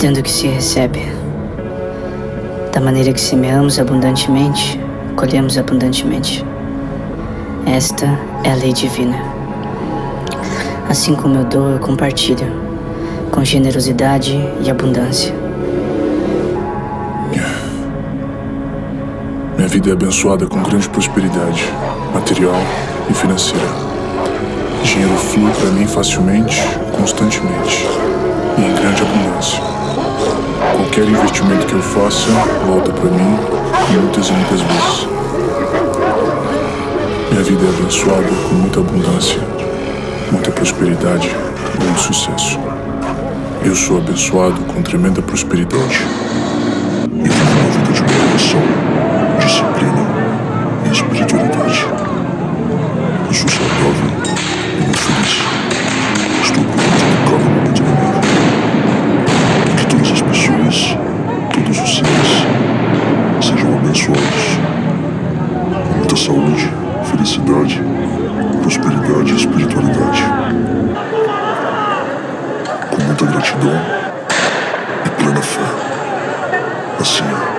dando o que se recebe. Da maneira que semeamos abundantemente, colhemos abundantemente. Esta é a lei divina. Assim como eu dou, eu compartilho, com generosidade e abundância. Minha vida é abençoada com grande prosperidade, material e financeira. Dinheiro flui para mim facilmente, constantemente e em grande abundância. Qualquer investimento que eu faça volta para mim muitas e muitas vezes. Minha vida é abençoada com muita abundância, muita prosperidade e muito sucesso. Eu sou abençoado com tremenda prosperidade. Eu vivo uma vida de moderação, disciplina e espiritualidade. Eu sou saudável e muito feliz. Estou pronto a cada momento da minha vida. Que todas as pessoas, todos os seres, sejam abençoados com muita saúde, felicidade, prosperidade e espiritualidade. Com muita gratidão e plena fé. Assim é.